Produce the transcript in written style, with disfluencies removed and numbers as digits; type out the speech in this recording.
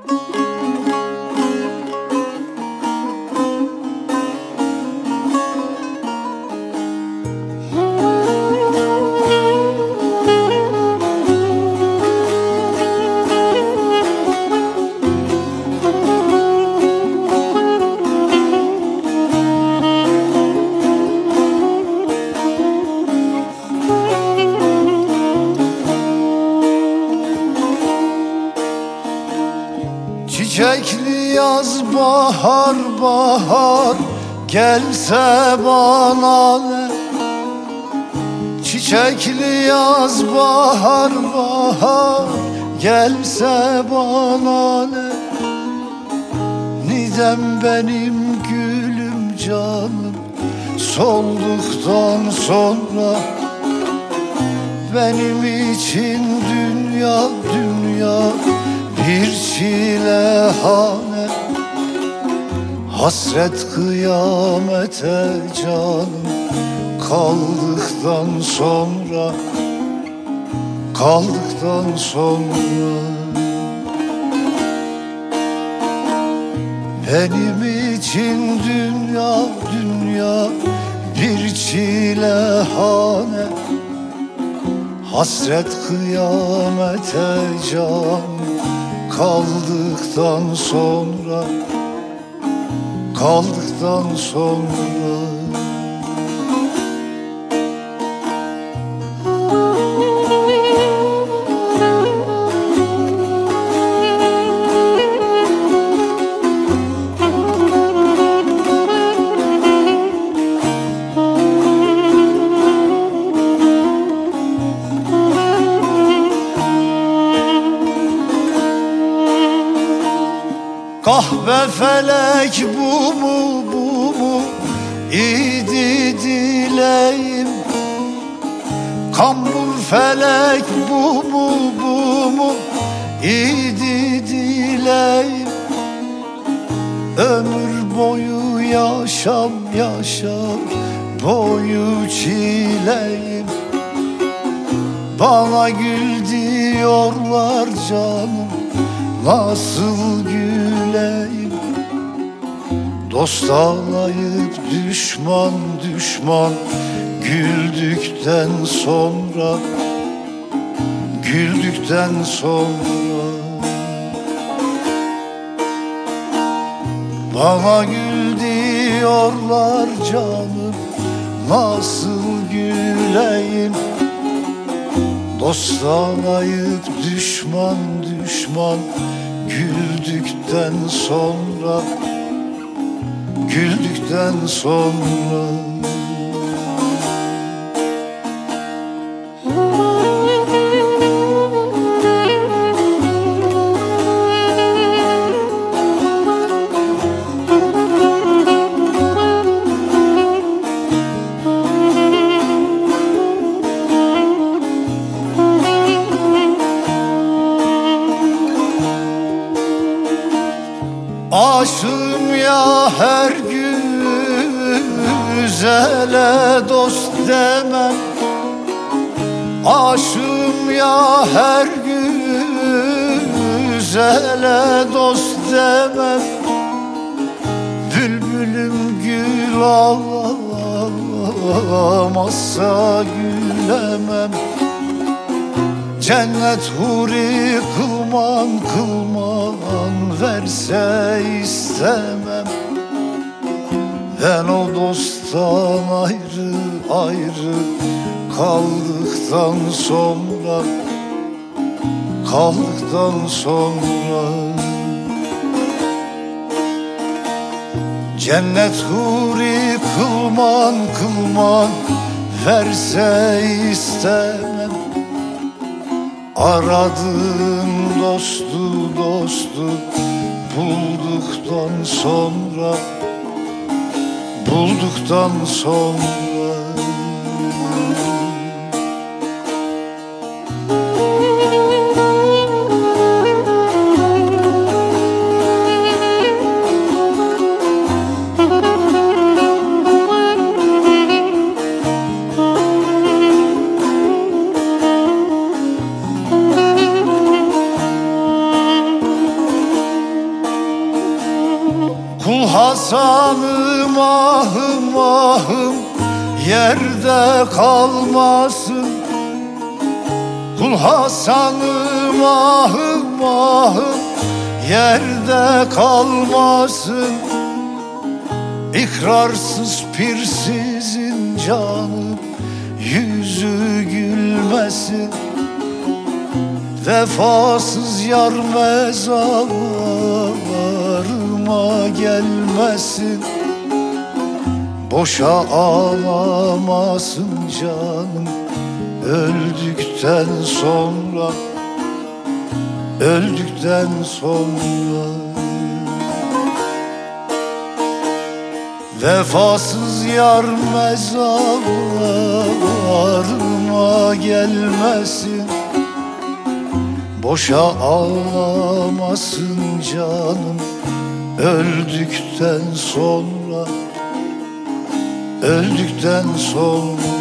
Çiçekli yaz bahar bahar gelse bana ne? Çiçekli yaz bahar bahar gelse bana ne? Nidem benim gülüm canım solduktan sonra benim için dünya dünya bir çilehane, hasret kıyamete canım kaldıktan sonra, kaldıktan sonra. Benim için dünya dünya bir çilehane, hasret kıyamete canım kaldıktan sonra, kaldıktan sonra. Kahve felek bu mu bu mu idi dileğim, kambur felek bu mu bu mu idi dileğim. Ömür boyu yaşam yaşam boyu çileyim. Bana gül diyorlar canım nasıl güleyim? Dost ağlayıp düşman düşman güldükten sonra, güldükten sonra. Bana gül diyorlar canım nasıl güleyim? Dost ağlayıp düşman düşman güldükten sonra, güldükten sonra. Aşığım ya her güzele dost demem. Aşığım ya her güzele dost demem. Bülbülüm gül ağlamazsa gülemem. Cennet huri kılman kılman verse istemem. Ben o dosttan ayrı ayrı kaldıktan sonra, kaldıktan sonra. Cennet huri kılman kılman verse istemem. Aradığım dostu dostu bulduktan sonra, bulduktan sonra. Hasan'ım ahım ahım yerde kalmasın. Kul Hasan'ım ahım ahım yerde kalmasın. İkrarsız pirsizin canım yüzü gülmesin. Vefasız yar mezarıma gelmesin. Boşa ağlamasın canım öldükten sonra, öldükten sonra. Vefasız yar mezarıma gelmesin. Boşa ağlamasın canım öldükten sonra, öldükten sonra.